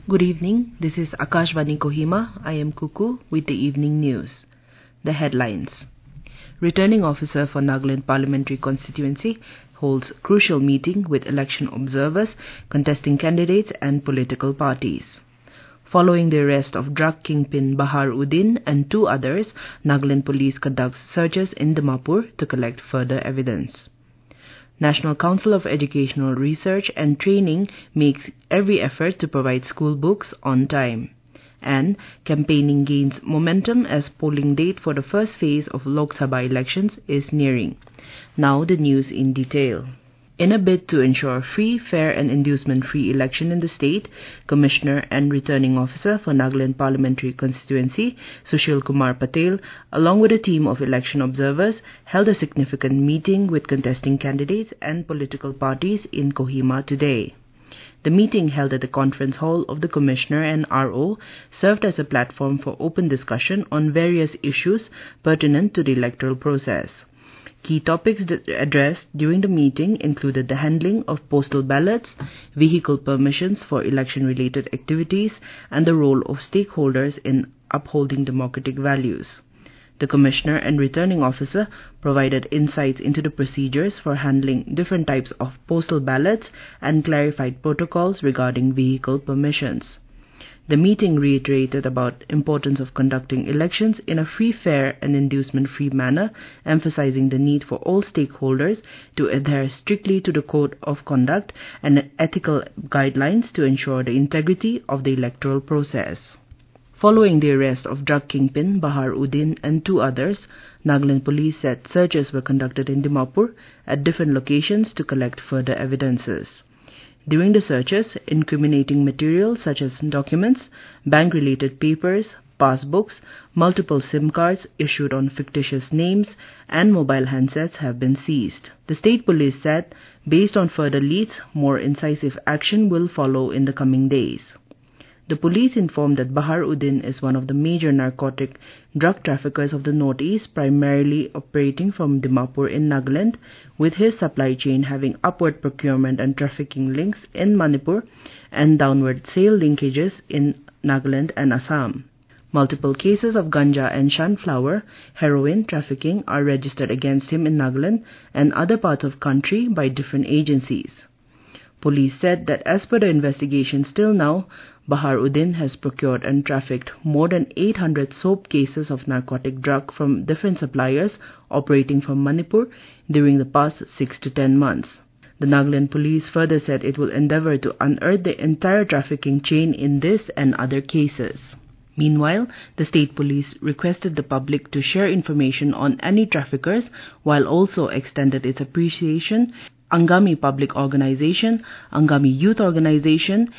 Good evening. This is Akashvani Kohima. I am Kuku with the evening news. The headlines. Returning officer for Nagaland Parliamentary Constituency holds crucial meeting with election observers, contesting candidates and political parties. Following the arrest of drug kingpin Bahar Uddin and two others, Nagaland police conducts searches in Dimapur to collect further evidence. National Council of Educational Research and Training makes every effort to provide school books on time. And campaigning gains momentum as polling date for the first phase of Lok Sabha elections is nearing. Now the news in detail. In a bid to ensure free, fair and inducement-free election in the state, Commissioner and Returning Officer for Nagaland Parliamentary Constituency, Sushil Kumar Patel, along with a team of election observers, held a significant meeting with contesting candidates and political parties in Kohima today. The meeting, held at the conference hall of the Commissioner and RO, served as a platform for open discussion on various issues pertinent to the electoral process. Key topics addressed during the meeting included the handling of postal ballots, vehicle permissions for election-related activities, and the role of stakeholders in upholding democratic values. The Commissioner and Returning Officer provided insights into the procedures for handling different types of postal ballots and clarified protocols regarding vehicle permissions. The meeting reiterated about importance of conducting elections in a free, fair and inducement-free manner, emphasizing the need for all stakeholders to adhere strictly to the code of conduct and ethical guidelines to ensure the integrity of the electoral process. Following the arrest of drug kingpin Bahar Uddin and two others, Nagaland police said searches were conducted in Dimapur at different locations to collect further evidences. During the searches, incriminating material such as documents, bank-related papers, passbooks, multiple SIM cards issued on fictitious names, and mobile handsets have been seized. The state police said, based on further leads, more incisive action will follow in the coming days. The police informed that Bahar Uddin is one of the major narcotic drug traffickers of the Northeast, primarily operating from Dimapur in Nagaland, with his supply chain having upward procurement and trafficking links in Manipur and downward sale linkages in Nagaland and Assam. Multiple cases of ganja and sunflower, heroin trafficking are registered against him in Nagaland and other parts of country by different agencies. Police said that as per the investigation still now, Bahar Uddin has procured and trafficked more than 800 soap cases of narcotic drug from different suppliers operating from Manipur during the past 6 to 10 months. The Nagaland police further said it will endeavor to unearth the entire trafficking chain in this and other cases. Meanwhile, the state police requested the public to share information on any traffickers, while also extended its appreciation Angami Public Organization, Angami Youth Organization,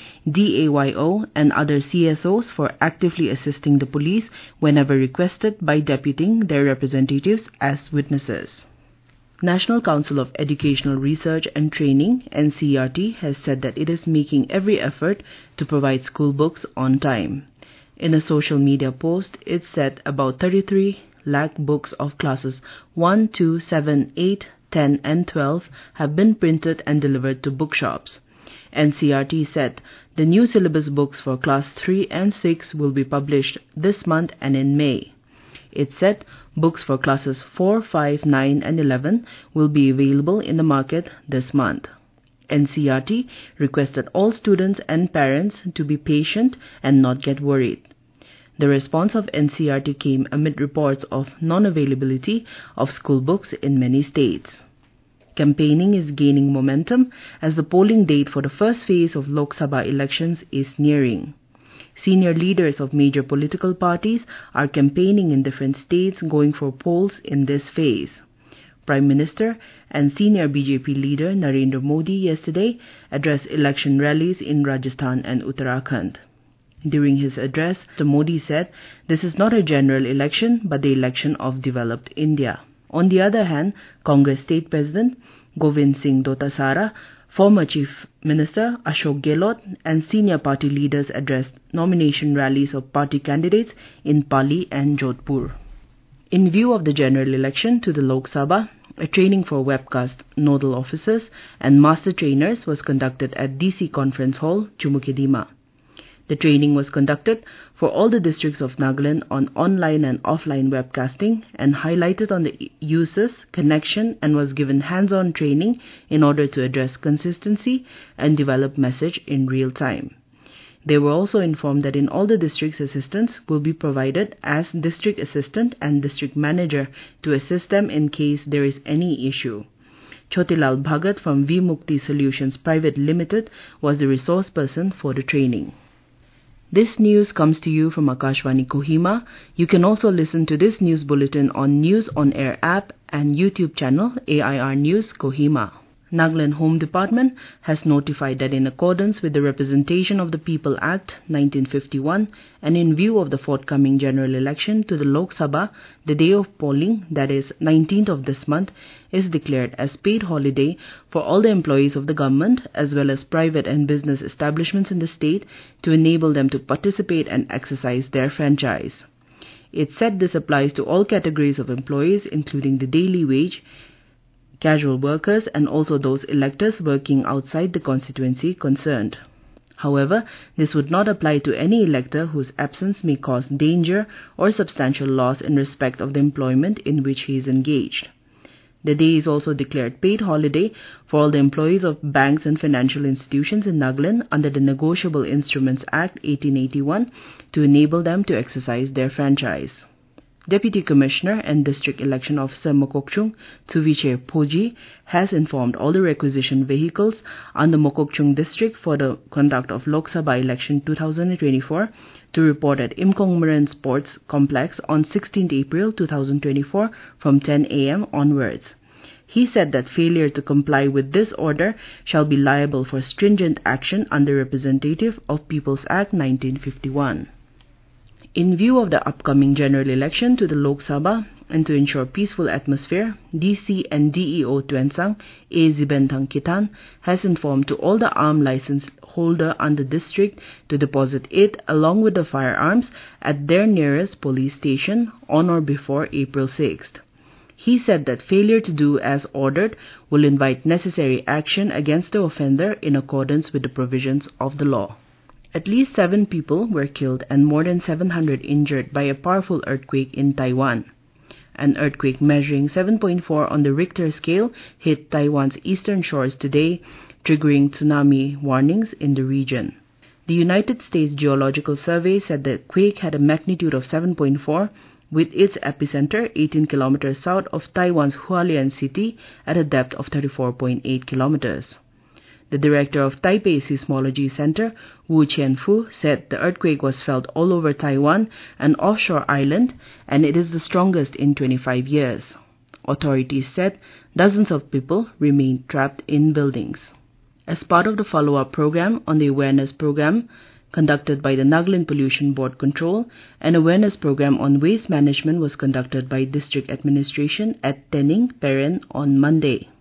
DAYO, and other CSOs for actively assisting the police whenever requested by deputing their representatives as witnesses. National Council of Educational Research and Training, NCERT, has said that it is making every effort to provide school books on time. In a social media post, it said about 33 lakh books of classes 1, 2, 7, 8, 10 and 12 have been printed and delivered to bookshops. NCERT said the new syllabus books for class 3 and 6 will be published this month and in May. It said books for classes 4, 5, 9 and 11 will be available in the market this month. NCERT requested all students and parents to be patient and not get worried. The response of NCERT came amid reports of non-availability of school books in many states. Campaigning is gaining momentum as the polling date for the first phase of Lok Sabha elections is nearing. Senior leaders of major political parties are campaigning in different states, going for polls in this phase. Prime Minister and senior BJP leader Narendra Modi yesterday addressed election rallies in Rajasthan and Uttarakhand. During his address, Mr. Modi said, "This is not a general election, but the election of developed India." On the other hand, Congress State President Govind Singh Dotasara, former Chief Minister Ashok Gehlot, and senior party leaders addressed nomination rallies of party candidates in Pali and Jodhpur. In view of the general election to the Lok Sabha, a training for webcast nodal officers and master trainers was conducted at DC Conference Hall, Chumukedima. The training was conducted for all the districts of Nagaland on online and offline webcasting and highlighted on the uses, connection, and was given hands-on training in order to address consistency and develop message in real time. They were also informed that in all the districts, assistants will be provided as district assistant and district manager to assist them in case there is any issue. Chotilal Bhagat from V-Mukti Solutions Private Limited was the resource person for the training. This news comes to you from Akashvani Kohima. You can also listen to this news bulletin on News on Air app and YouTube channel AIR News Kohima. Nagaland Home Department has notified that in accordance with the Representation of the People Act 1951 and in view of the forthcoming general election to the Lok Sabha, the day of polling, that is 19th of this month, is declared as paid holiday for all the employees of the government as well as private and business establishments in the state to enable them to participate and exercise their franchise. It said this applies to all categories of employees including the daily wage, casual workers and also those electors working outside the constituency concerned. However, this would not apply to any elector whose absence may cause danger or substantial loss in respect of the employment in which he is engaged. The day is also declared paid holiday for all the employees of banks and financial institutions in Nagaland under the Negotiable Instruments Act 1881 to enable them to exercise their franchise. Deputy Commissioner and District Election Officer Mokokchung, Tsuviche Poji, has informed all the requisition vehicles on the Mokokchung District for the conduct of Lok Sabha Election 2024 to report at Imkong Marine Sports Complex on 16th April 2024 from 10 a.m. onwards. He said that failure to comply with this order shall be liable for stringent action under Representative of People's Act 1951. In view of the upcoming general election to the Lok Sabha and to ensure peaceful atmosphere, DC and DEO Tuensang A. Zibentang Kitan has informed to all the arm license holder on the district to deposit it along with the firearms at their nearest police station on or before April 6th. He said that failure to do as ordered will invite necessary action against the offender in accordance with the provisions of the law. At least 7 people were killed and more than 700 injured by a powerful earthquake in Taiwan. An earthquake measuring 7.4 on the Richter scale hit Taiwan's eastern shores today, triggering tsunami warnings in the region. The United States Geological Survey said the quake had a magnitude of 7.4, with its epicenter 18 kilometers south of Taiwan's Hualien city at a depth of 34.8 kilometers. The director of Taipei Seismology Center, Wu Qianfu, said the earthquake was felt all over Taiwan, an offshore island, and it is the strongest in 25 years. Authorities said dozens of people remained trapped in buildings. As part of the follow-up program on the awareness program conducted by the Nagaland Pollution Board Control, an awareness program on waste management was conducted by District Administration at Tening, Peren on Monday.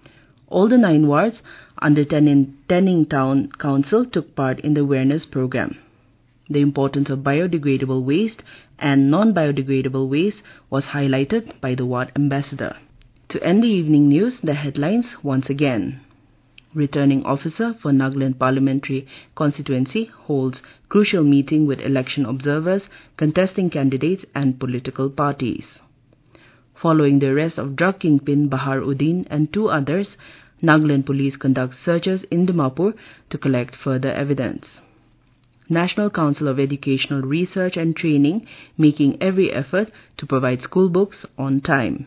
All the 9 wards under Tening Town Council took part in the awareness program. The importance of biodegradable waste and non-biodegradable waste was highlighted by the ward ambassador. To end the evening news, the headlines once again. Returning officer for Nagaland Parliamentary Constituency holds crucial meeting with election observers, contesting candidates and political parties. Following the arrest of drug kingpin Bahar Uddin and 2 others, Nagaland Police conducts searches in Dimapur to collect further evidence. National Council of Educational Research and Training making every effort to provide school books on time.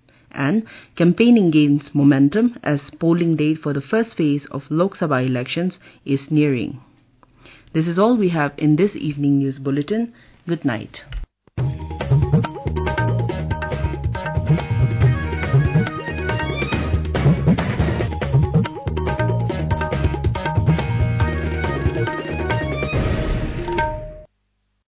And campaigning gains momentum as polling date for the first phase of Lok Sabha elections is nearing. This is all we have in this evening news bulletin. Good night.